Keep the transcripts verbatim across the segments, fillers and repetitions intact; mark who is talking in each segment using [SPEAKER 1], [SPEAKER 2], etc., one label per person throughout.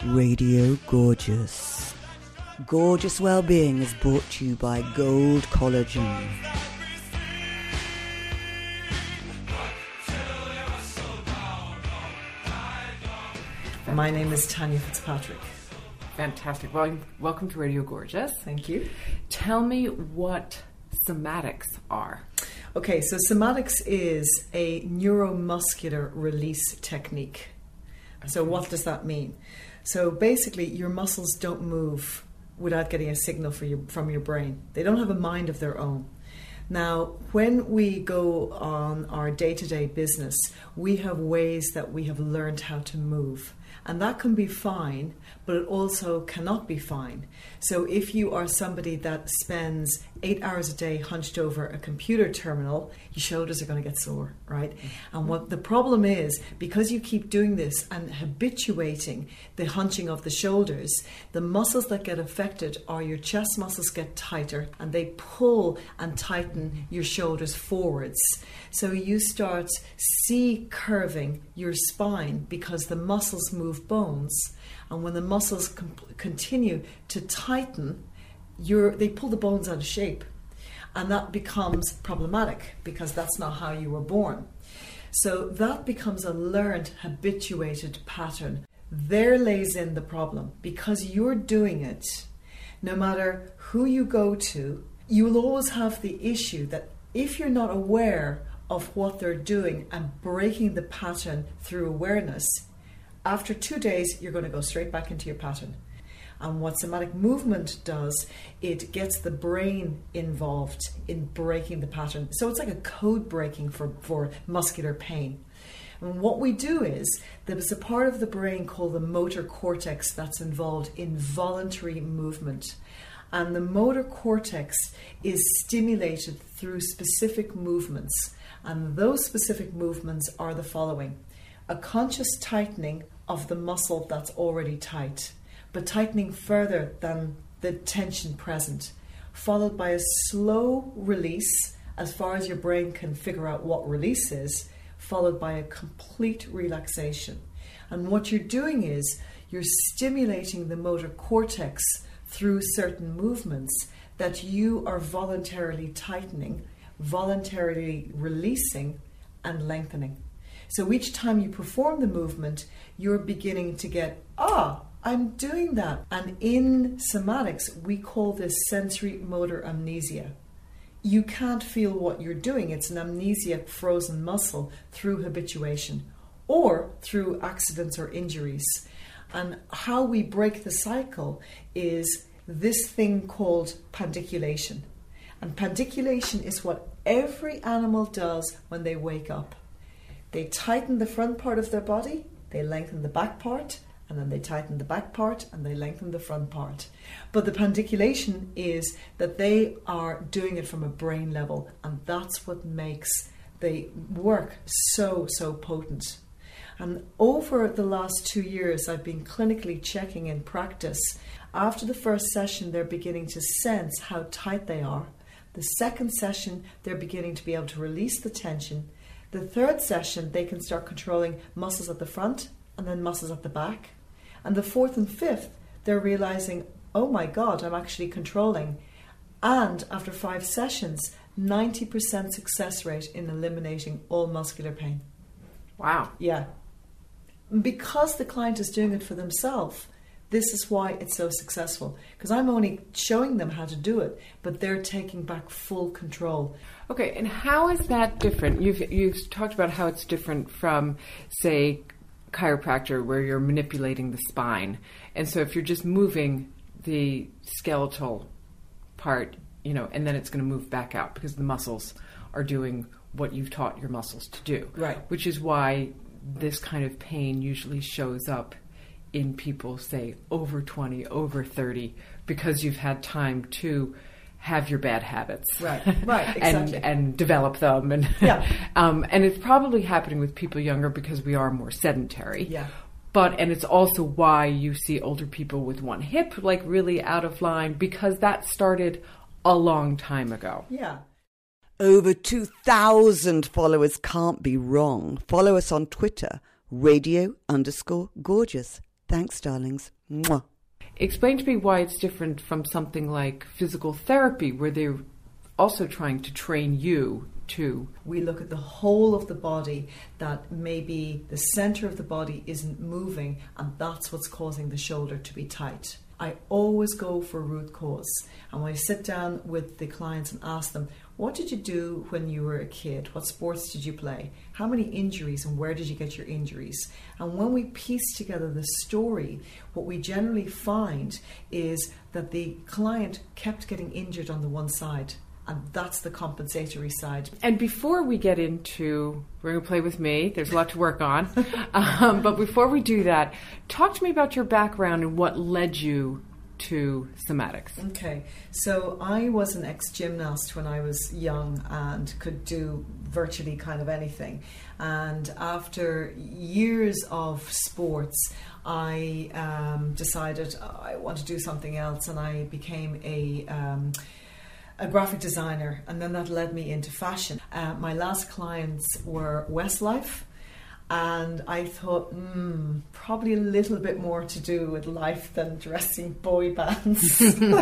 [SPEAKER 1] Radio Gorgeous. Gorgeous Wellbeing is brought to you by Gold Collagen.
[SPEAKER 2] My name is Tanya Fitzpatrick.
[SPEAKER 3] Fantastic. Well, welcome to Radio Gorgeous.
[SPEAKER 2] Thank you.
[SPEAKER 3] Tell me what somatics are.
[SPEAKER 2] Okay, so somatics is a neuromuscular release technique. So what does that mean? So basically, your muscles don't move without getting a signal for you, from your brain. They don't have a mind of their own. Now, when we go on our day-to-day business, we have ways that we have learned how to move. And that can be fine, but it also cannot be fine. So if you are somebody that spends eight hours a day hunched over a computer terminal, your shoulders are going to get sore, right? Mm-hmm. And what the problem is, because you keep doing this and habituating the hunching of the shoulders, the muscles that get affected are your chest muscles get tighter and they pull and tighten your shoulders forwards. So you start C-curving your spine because the muscles move bones. And when the muscles com- continue to tighten, you're, they pull the bones out of shape. And that becomes problematic because that's not how you were born. So that becomes a learned, habituated pattern. There lays in the problem. Because you're doing it, no matter who you go to, you will always have the issue that if you're not aware of what they're doing and breaking the pattern through awareness, after two days, you're going to go straight back into your pattern. And what somatic movement does, it gets the brain involved in breaking the pattern. So it's like a code breaking for, for muscular pain. And what we do is, there's a part of the brain called the motor cortex that's involved in voluntary movement. And the motor cortex is stimulated through specific movements. And those specific movements are the following. A conscious tightening of the muscle that's already tight, but tightening further than the tension present, followed by a slow release as far as your brain can figure out what release is, followed by a complete relaxation. And what you're doing is you're stimulating the motor cortex through certain movements that you are voluntarily tightening, voluntarily releasing, and lengthening. So each time you perform the movement, you're beginning to get, ah, I'm doing that. And in somatics, we call this sensory motor amnesia. You can't feel what you're doing. It's an amnesiac frozen muscle through habituation or through accidents or injuries. And how we break the cycle is this thing called pandiculation. And pandiculation is what every animal does when they wake up. They tighten the front part of their body, they lengthen the back part, and then they tighten the back part and they lengthen the front part. But the pandiculation is that they are doing it from a brain level, and that's what makes the work so, so potent. And over the last two years, I've been clinically checking in practice. After the first session, they're beginning to sense how tight they are. The second session, they're beginning to be able to release the tension. The third session, they can start controlling muscles at the front and then muscles at the back. And the fourth and fifth, they're realizing, oh my God, I'm actually controlling. And after five sessions, ninety percent success rate in eliminating all muscular pain.
[SPEAKER 3] Wow.
[SPEAKER 2] Yeah. Because the client is doing it for themselves, this is why it's so successful. Because I'm only showing them how to do it, but they're taking back full control.
[SPEAKER 3] Okay, and how is that different? You've you've talked about how it's different from, say, chiropractor, where you're manipulating the spine. And so if you're just moving the skeletal part, you know, and then it's going to move back out because the muscles are doing what you've taught your muscles to do.
[SPEAKER 2] Right.
[SPEAKER 3] Which is why this kind of pain usually shows up in people, say, over twenty, over thirty, because you've had time to have your bad habits.
[SPEAKER 2] Right, right, exactly.
[SPEAKER 3] and, and develop them. And,
[SPEAKER 2] yeah.
[SPEAKER 3] um, and it's probably happening with people younger because we are more sedentary.
[SPEAKER 2] Yeah.
[SPEAKER 3] But, and it's also why you see older people with one hip, like really out of line, because that started a long time ago.
[SPEAKER 2] Yeah.
[SPEAKER 1] Over two thousand followers can't be wrong. Follow us on Twitter, radio underscore gorgeous. Thanks, darlings. Mwah.
[SPEAKER 3] Explain to me why it's different from something like physical therapy, where they're also trying to train you to.
[SPEAKER 2] We look at the whole of the body, that maybe the center of the body isn't moving, and that's what's causing the shoulder to be tight. I always go for root cause. And when I sit down with the clients and ask them, what did you do when you were a kid? What sports did you play? How many injuries and where did you get your injuries? And when we piece together the story, what we generally find is that the client kept getting injured on the one side. And that's the compensatory side.
[SPEAKER 3] And before we get into, we're going to play with me, there's a lot to work on. um, but before we do that, talk to me about your background and what led you to somatics.
[SPEAKER 2] Okay, so I was an ex-gymnast when I was young and could do virtually kind of anything. And after years of sports, I um, decided I want to do something else, and I became a... Um, a graphic designer, and then that led me into fashion. Uh, my last clients were Westlife, and I thought, hmm, probably a little bit more to do with life than dressing boy bands.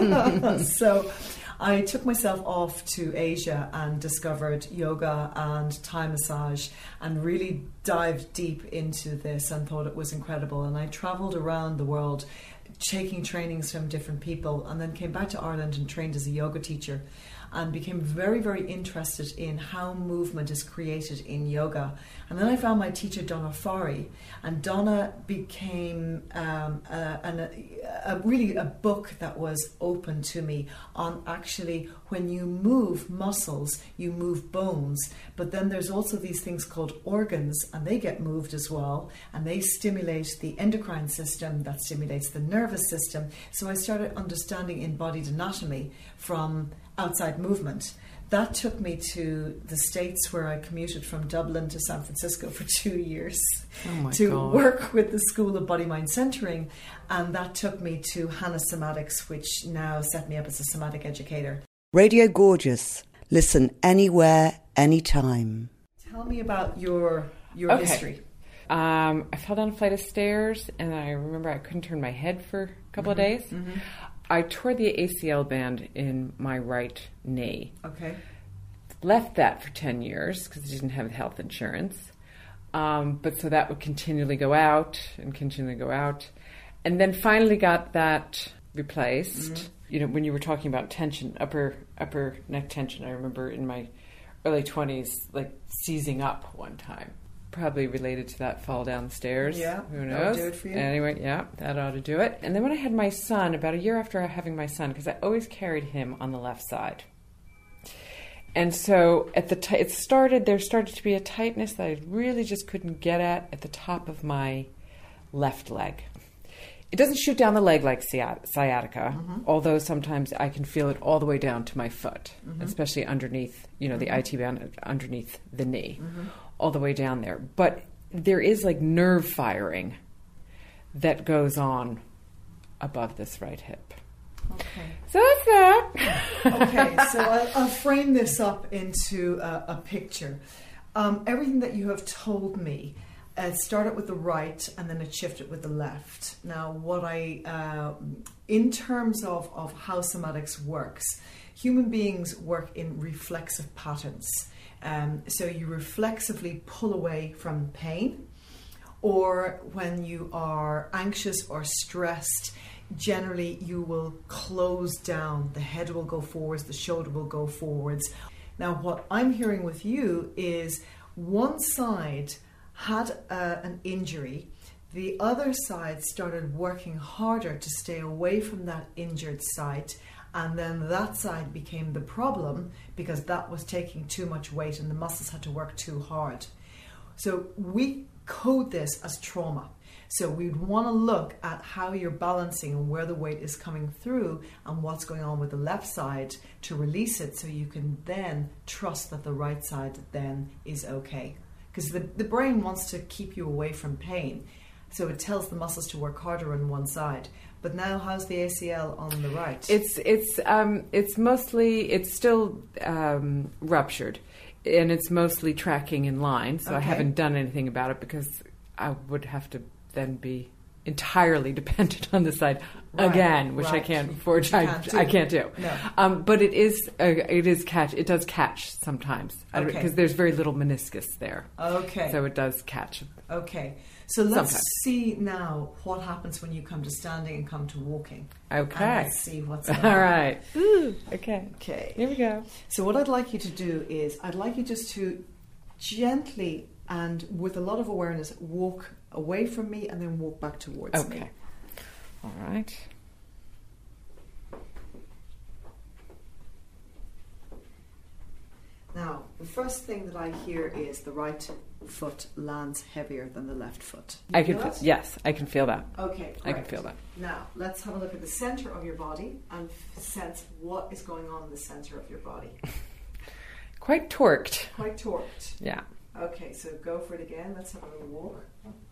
[SPEAKER 2] So I took myself off to Asia and discovered yoga and Thai massage, and really dived deep into this and thought it was incredible. And I traveled around the world taking trainings from different people, and then came back to Ireland and trained as a yoga teacher, and became very, very interested in how movement is created in yoga. And then I found my teacher, Donna Farry, and Donna became um, a, an, a, a really a book that was open to me on actually when you move muscles, you move bones, but then there's also these things called organs, and they get moved as well, and they stimulate the endocrine system that stimulates the nervous system. So I started understanding embodied anatomy from outside movement. That took me to the States, where I commuted from Dublin to San Francisco for two years
[SPEAKER 3] oh
[SPEAKER 2] to
[SPEAKER 3] God.
[SPEAKER 2] work with the School of Body Mind Centering, and that took me to Hannah Somatics, which now set me up as a somatic educator.
[SPEAKER 1] Radio Gorgeous. Listen anywhere, anytime.
[SPEAKER 2] Tell me about your your
[SPEAKER 3] Okay.
[SPEAKER 2] history.
[SPEAKER 3] Um, I fell down a flight of stairs, and I remember I couldn't turn my head for a couple
[SPEAKER 2] Mm-hmm.
[SPEAKER 3] of days.
[SPEAKER 2] Mm-hmm.
[SPEAKER 3] I tore the A C L band in my right knee.
[SPEAKER 2] Okay.
[SPEAKER 3] Left that for ten years because I didn't have health insurance. Um, but so that would continually go out and continually go out. And then finally got that replaced.
[SPEAKER 2] Mm-hmm.
[SPEAKER 3] You know, when you were talking about tension, upper upper neck tension, I remember in my early twenties, like seizing up one time. Probably related to that fall down the stairs.
[SPEAKER 2] Yeah,
[SPEAKER 3] Who
[SPEAKER 2] that
[SPEAKER 3] knows?
[SPEAKER 2] would do it for you.
[SPEAKER 3] Anyway, yeah, that ought to do it. And then when I had my son, about a year after having my son, because I always carried him on the left side. And so at the t- it started, there started to be a tightness that I really just couldn't get at at the top of my left leg. It doesn't shoot down the leg like sciat- sciatica,
[SPEAKER 2] Mm-hmm.
[SPEAKER 3] although sometimes I can feel it all the way down to my foot,
[SPEAKER 2] Mm-hmm.
[SPEAKER 3] especially underneath, you know, the I T band underneath the knee,
[SPEAKER 2] Mm-hmm.
[SPEAKER 3] all the way down there. But there is like nerve firing that goes on above this right hip.
[SPEAKER 2] Okay.
[SPEAKER 3] So that's that.
[SPEAKER 2] Okay, so I'll, I'll frame this up into a, a picture. Um, everything that you have told me, uh, it started with the right and then it shifted with the left. Now, what I, uh, in terms of, of how somatics works, human beings work in reflexive patterns. Um, so you reflexively pull away from pain, or when you are anxious or stressed, generally you will close down. The head will go forwards, the shoulder will go forwards. Now, what I'm hearing with you is one side had uh, an injury, the other side started working harder to stay away from that injured site, and then that side became the problem because that was taking too much weight and the muscles had to work too hard. So we code this as trauma. So we'd want to look at how you're balancing and where the weight is coming through and what's going on with the left side to release it, so you can then trust that the right side then is okay. Because the, the brain wants to keep you away from pain. So it tells the muscles to work harder on one side. But now how's the A C L on the right?
[SPEAKER 3] It's it's um, it's mostly it's still um, ruptured, and it's mostly tracking in line. So I
[SPEAKER 2] Okay.
[SPEAKER 3] haven't done anything about it because I would have to then be entirely dependent on the side
[SPEAKER 2] Right,
[SPEAKER 3] again, which I
[SPEAKER 2] right.
[SPEAKER 3] can't forge.
[SPEAKER 2] You
[SPEAKER 3] I,
[SPEAKER 2] can't do.
[SPEAKER 3] I can't do.
[SPEAKER 2] No.
[SPEAKER 3] Um, but it is uh, it is catch. It does catch sometimes because
[SPEAKER 2] Okay.
[SPEAKER 3] there's very little meniscus there,
[SPEAKER 2] Okay.
[SPEAKER 3] so it does catch.
[SPEAKER 2] Okay. So let's
[SPEAKER 3] Sometimes.
[SPEAKER 2] see now what happens when you come to standing and come to walking.
[SPEAKER 3] Okay.
[SPEAKER 2] And let's see what's
[SPEAKER 3] All
[SPEAKER 2] going on.
[SPEAKER 3] right. Ooh, okay.
[SPEAKER 2] Okay.
[SPEAKER 3] Here we go.
[SPEAKER 2] So what I'd like you to do is I'd like you just to gently and with a lot of awareness walk away from me and then walk back towards
[SPEAKER 3] Okay.
[SPEAKER 2] me.
[SPEAKER 3] All right.
[SPEAKER 2] Now, the first thing that I hear is the right foot lands heavier than the left foot. You
[SPEAKER 3] I can
[SPEAKER 2] feel
[SPEAKER 3] feel,
[SPEAKER 2] that?
[SPEAKER 3] yes, I can feel that.
[SPEAKER 2] Okay,
[SPEAKER 3] I can
[SPEAKER 2] great.
[SPEAKER 3] feel that.
[SPEAKER 2] Now, let's have a look at the center of your body and f- sense what is going on in the center of your body.
[SPEAKER 3] Quite torqued.
[SPEAKER 2] Quite torqued.
[SPEAKER 3] Yeah.
[SPEAKER 2] Okay, so go for it again. Let's have a little walk.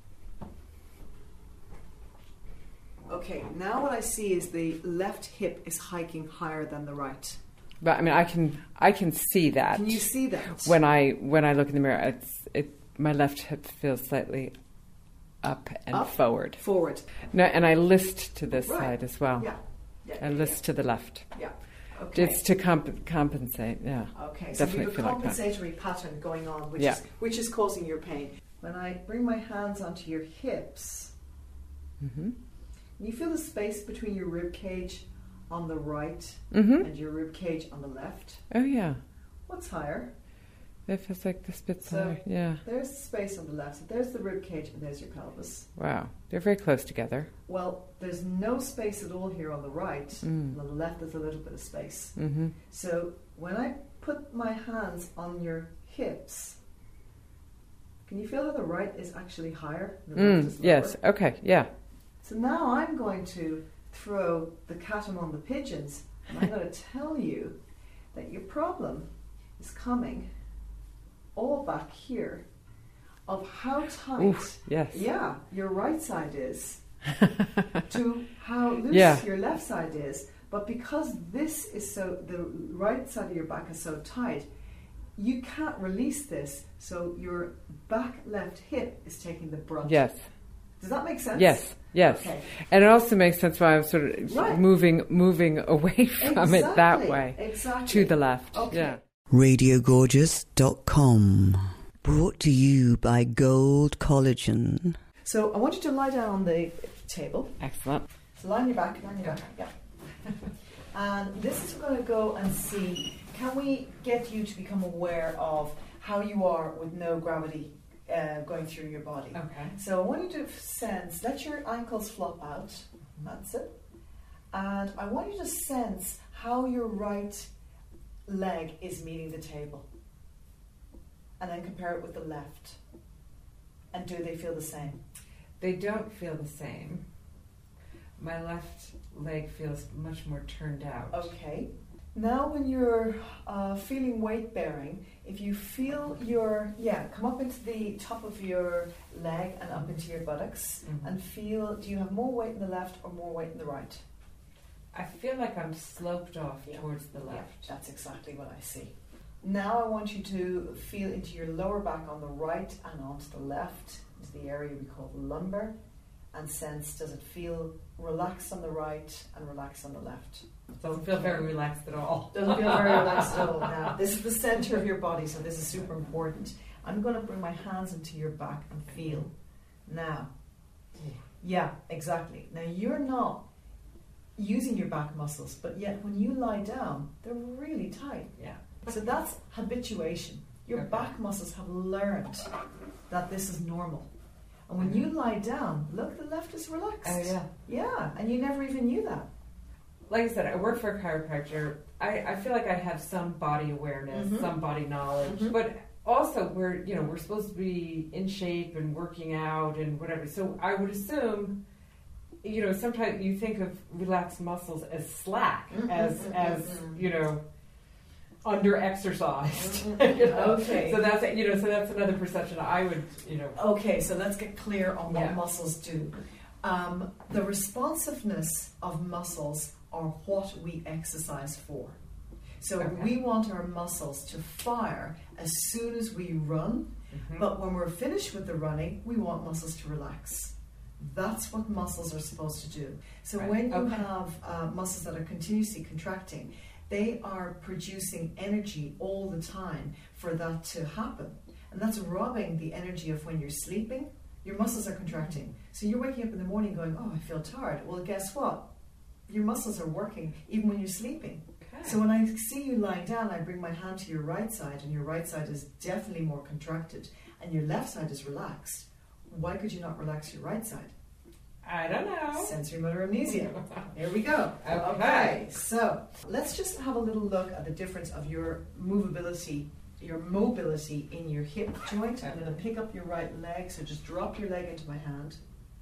[SPEAKER 2] Okay, now what I see is the left hip is hiking higher than the right.
[SPEAKER 3] But I mean, I can I can see that.
[SPEAKER 2] Can you see that?
[SPEAKER 3] when I when I look in the mirror? It's it my left hip feels slightly up and
[SPEAKER 2] Up?
[SPEAKER 3] forward.
[SPEAKER 2] Forward.
[SPEAKER 3] No, and I list to this
[SPEAKER 2] Right.
[SPEAKER 3] side as well.
[SPEAKER 2] Yeah. Yeah.
[SPEAKER 3] I list to the left.
[SPEAKER 2] Yeah. yeah. Okay.
[SPEAKER 3] It's to comp- compensate. Yeah.
[SPEAKER 2] Okay, so
[SPEAKER 3] Definitely
[SPEAKER 2] you have a
[SPEAKER 3] feel like that.
[SPEAKER 2] compensatory pattern going on, which
[SPEAKER 3] Yeah.
[SPEAKER 2] is which is causing your pain. When I bring my hands onto your hips,
[SPEAKER 3] Mhm.
[SPEAKER 2] you feel the space between your rib cage on the right
[SPEAKER 3] Mhm.
[SPEAKER 2] and your rib cage on the left.
[SPEAKER 3] Oh yeah.
[SPEAKER 2] What's higher?
[SPEAKER 3] It feels like this bit's
[SPEAKER 2] So-
[SPEAKER 3] higher. Yeah.
[SPEAKER 2] There's the space on the left. So there's the rib cage and there's your pelvis.
[SPEAKER 3] Wow. They're very close together.
[SPEAKER 2] Well, there's no space at all here on the right.
[SPEAKER 3] Mm.
[SPEAKER 2] On the left, there's a little bit of space.
[SPEAKER 3] Mhm.
[SPEAKER 2] So when I put my hands on your hips, can you feel how the right is actually higher? And the left
[SPEAKER 3] Mm.
[SPEAKER 2] is lower?
[SPEAKER 3] Yes. Okay. Yeah.
[SPEAKER 2] So now I'm going to throw the cat among the pigeons, and I'm going to tell you that your problem is coming all back here of how tight,
[SPEAKER 3] Oof. Yes.
[SPEAKER 2] yeah, your right side is to how loose
[SPEAKER 3] Yeah.
[SPEAKER 2] your left side is. But because this is so, the right side of your back is so tight, you can't release this. So your back left hip is taking the brunt.
[SPEAKER 3] Yes.
[SPEAKER 2] Does that make sense?
[SPEAKER 3] Yes. Yes.
[SPEAKER 2] Okay.
[SPEAKER 3] And it also makes sense why I'm sort of
[SPEAKER 2] Right.
[SPEAKER 3] moving moving away from it that
[SPEAKER 2] Exactly,
[SPEAKER 3] way
[SPEAKER 2] Exactly.
[SPEAKER 3] to the left.
[SPEAKER 2] Okay.
[SPEAKER 3] Yeah.
[SPEAKER 1] radio gorgeous dot com. Brought to you by Gold Collagen.
[SPEAKER 2] So I want you to lie down on the table.
[SPEAKER 3] Excellent.
[SPEAKER 2] So lie on your back, lie on your back, yeah. And this is going to go and see, can we get you to become aware of how you are with no gravity uh, going through your body?
[SPEAKER 3] Okay.
[SPEAKER 2] So I want you to sense, let your ankles flop out. That's it. And I want you to sense how your right leg is meeting the table. And then compare it with the left. And do they feel the same?
[SPEAKER 3] They don't feel the same. My left leg feels much more turned out.
[SPEAKER 2] Okay. Now when you're uh, feeling weight bearing, if you feel your, yeah, come up into the top of your leg and up into your buttocks
[SPEAKER 3] Mhm.
[SPEAKER 2] and feel, do you have more weight in the left or more weight in the right?
[SPEAKER 3] I feel like I'm sloped off
[SPEAKER 2] Yeah.
[SPEAKER 3] towards the
[SPEAKER 2] Yeah,
[SPEAKER 3] left.
[SPEAKER 2] that's exactly what I see. Now I want you to feel into your lower back on the right and onto the left, into the area we call the lumbar, and sense, does it feel relaxed on the right and relaxed on the left?
[SPEAKER 3] Doesn't feel very relaxed at all.
[SPEAKER 2] Doesn't feel very relaxed at all. Now, this is the center of your body, so this is super important. I'm going to bring my hands into your back and feel. Now, yeah, exactly. Now, you're not using your back muscles, but yet when you lie down, they're really tight.
[SPEAKER 3] Yeah.
[SPEAKER 2] So that's habituation. Your
[SPEAKER 3] Okay.
[SPEAKER 2] back muscles have learned that this is normal. And when you lie down, look, the left is relaxed.
[SPEAKER 3] Oh yeah.
[SPEAKER 2] Yeah, and you never even knew that.
[SPEAKER 3] Like I said, I work for a chiropractor. I, I feel like I have some body awareness,
[SPEAKER 2] Mhm.
[SPEAKER 3] some body knowledge,
[SPEAKER 2] Mhm.
[SPEAKER 3] but also we're you know we're supposed to be in shape and working out and whatever. So I would assume, you know, sometimes you think of relaxed muscles as slack,
[SPEAKER 2] Mhm,
[SPEAKER 3] as
[SPEAKER 2] mhm,
[SPEAKER 3] as
[SPEAKER 2] mhm.
[SPEAKER 3] you know, under exercised.
[SPEAKER 2] Mhm.
[SPEAKER 3] you know?
[SPEAKER 2] Okay.
[SPEAKER 3] So that's you know so that's another perception I would you know.
[SPEAKER 2] Okay, so let's get clear on what
[SPEAKER 3] Yeah.
[SPEAKER 2] muscles do. Um, the responsiveness of muscles are what we exercise for. So
[SPEAKER 3] Okay.
[SPEAKER 2] we want our muscles to fire as soon as we run,
[SPEAKER 3] Mhm.
[SPEAKER 2] but when we're finished with the running, we want muscles to relax. That's what muscles are supposed to do. So
[SPEAKER 3] Right.
[SPEAKER 2] when you
[SPEAKER 3] Okay.
[SPEAKER 2] have uh, muscles that are continuously contracting, they are producing energy all the time for that to happen. And that's robbing the energy of when you're sleeping. Your muscles are contracting. So you're waking up in the morning going, oh, I feel tired. Well, guess what? Your muscles are working even when you're sleeping.
[SPEAKER 3] Okay.
[SPEAKER 2] So when I see you lying down, I bring my hand to your right side, and your right side is definitely more contracted, and your left side is relaxed. Why could you not relax your right side?
[SPEAKER 3] I don't know.
[SPEAKER 2] Sensory motor amnesia. Here we go.
[SPEAKER 3] Okay.
[SPEAKER 2] Okay, so let's just have a little look at the difference of your movability, your mobility in your hip joint. I'm going to pick up your right leg, so just drop your leg into my hand.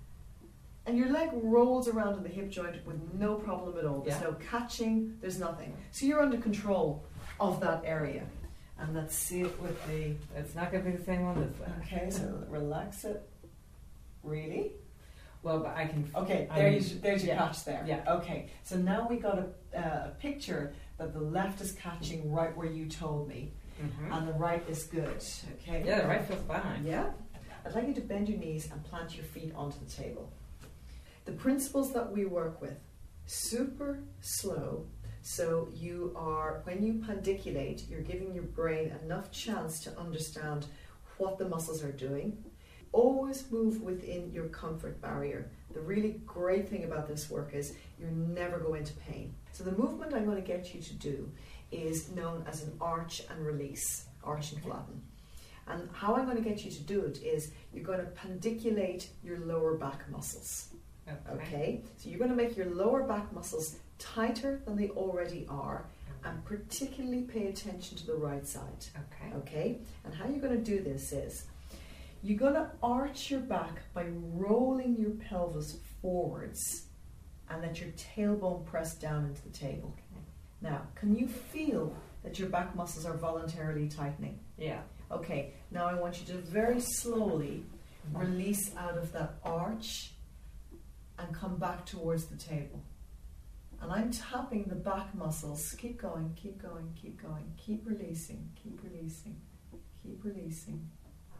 [SPEAKER 2] And your leg rolls around in the hip joint with no problem at all. There's
[SPEAKER 3] Yeah.
[SPEAKER 2] no catching, there's nothing. So you're under control of that area. And let's see it with the...
[SPEAKER 3] It's not going to be the same one this way.
[SPEAKER 2] Okay, so relax it. Really?
[SPEAKER 3] Well, but I can.
[SPEAKER 2] Okay,
[SPEAKER 3] I
[SPEAKER 2] there
[SPEAKER 3] mean,
[SPEAKER 2] you, there's your
[SPEAKER 3] yeah,
[SPEAKER 2] catch there.
[SPEAKER 3] yeah.
[SPEAKER 2] Okay, so now we got a, uh, a picture that the left is catching right where you told me,
[SPEAKER 3] Mhm.
[SPEAKER 2] and the right is good. Okay.
[SPEAKER 3] Yeah, the right feels fine.
[SPEAKER 2] Yeah. I'd like you to bend your knees and plant your feet onto the table. The principles that we work with, super slow. So you are, when you pandiculate, you're giving your brain enough chance to understand what the muscles are doing. Always move within your comfort barrier. The really great thing about this work is you never go into pain. So the movement I'm going to get you to do is known as an arch and release, arch and flatten. And how I'm going to get you to do it is you're going to pandiculate your lower back muscles.
[SPEAKER 3] Okay.
[SPEAKER 2] Okay? So you're going to make your lower back muscles tighter than they already are, and particularly pay attention to the right side.
[SPEAKER 3] Okay.
[SPEAKER 2] Okay? And how you're going to do this is you're going to arch your back by rolling your pelvis forwards and let your tailbone press down into the table.
[SPEAKER 3] Okay.
[SPEAKER 2] Now, can you feel that your back muscles are voluntarily tightening?
[SPEAKER 3] Yeah.
[SPEAKER 2] Okay, now I want you to very slowly release out of that arch and come back towards the table. And I'm tapping the back muscles. Keep going, keep going, keep going. Keep releasing, keep releasing, keep releasing.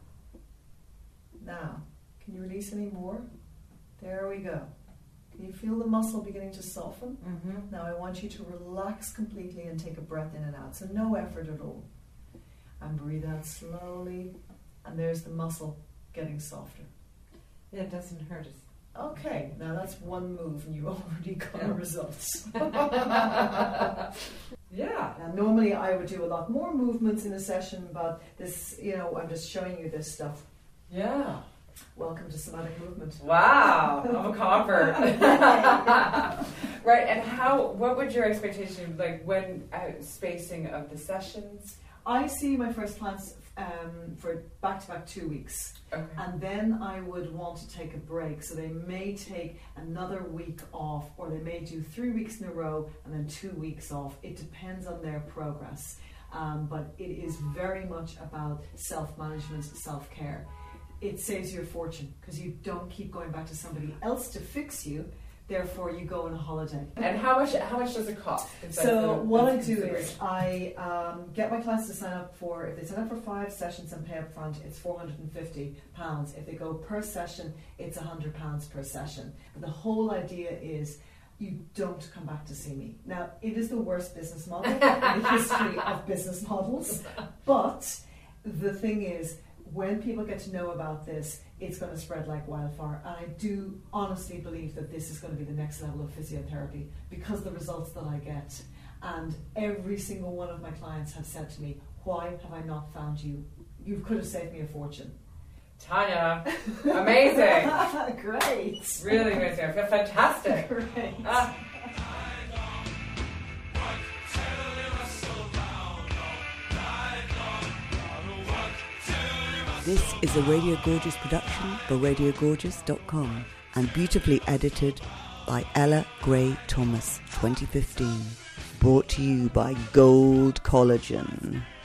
[SPEAKER 2] Now, can you release any more? There we go. Can you feel the muscle beginning to soften?
[SPEAKER 3] Mm-hmm.
[SPEAKER 2] Now I want you to relax completely and take a breath in and out. So no effort at all. And breathe out slowly. And there's the muscle getting softer.
[SPEAKER 3] Yeah, it doesn't hurt us.
[SPEAKER 2] Okay, now that's one move and you already got
[SPEAKER 3] Yeah.
[SPEAKER 2] results.
[SPEAKER 3] Yeah.
[SPEAKER 2] Now normally I would do a lot more movements in a session, but this, you know, I'm just showing you this stuff.
[SPEAKER 3] Yeah.
[SPEAKER 2] Welcome to somatic movement.
[SPEAKER 3] Wow, I'm a convert. Right, and how? What would your expectation like when uh, spacing of the sessions?
[SPEAKER 2] I see my first clients um, for back-to-back two weeks.
[SPEAKER 3] Okay.
[SPEAKER 2] And then I would want to take a break. So they may take another week off, or they may do three weeks in a row and then two weeks off. It depends on their progress. Um, but it is very much about self-management, self-care. It saves you a fortune because you don't keep going back to somebody else to fix you. Therefore, you go on a holiday.
[SPEAKER 3] And how much? How much does it cost? Is that
[SPEAKER 2] So
[SPEAKER 3] the-
[SPEAKER 2] what I
[SPEAKER 3] that's
[SPEAKER 2] do
[SPEAKER 3] considered?
[SPEAKER 2] is I um, get my clients to sign up for, if they sign up for five sessions and pay up front, it's four hundred fifty pounds. If they go per session, it's one hundred pounds per session. But the whole idea is you don't come back to see me. Now, it is the worst business model in the history of business models. But the thing is, when people get to know about this, it's going to spread like wildfire. And I do honestly believe that this is going to be the next level of physiotherapy because the results that I get. And every single one of my clients have said to me, why have I not found you? You could have saved me a fortune.
[SPEAKER 3] Tanya, amazing,
[SPEAKER 2] Great.
[SPEAKER 3] really amazing. I feel fantastic.
[SPEAKER 2] Great.
[SPEAKER 3] Ah.
[SPEAKER 1] This is a Radio Gorgeous production for radio gorgeous dot com and beautifully edited by Ella Gray Thomas, twenty fifteen. Brought to you by Gold Collagen.